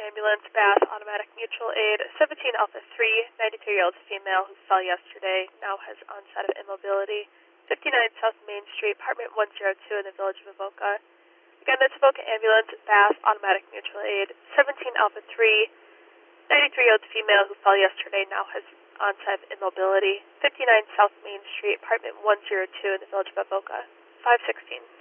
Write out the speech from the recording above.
Ambulance, Bath, Automatic Mutual Aid, 17 Alpha 3, 93-year-old female who fell yesterday, now has onset of immobility, 59 South Main Street, apartment 102 in the village of Avoca. Again, that's Avoca Ambulance, Bath, Automatic Mutual Aid, 17 Alpha 3, 93-year-old female who fell yesterday, now has onset of immobility, 59 South Main Street, apartment 102 in the village of Avoca, 516.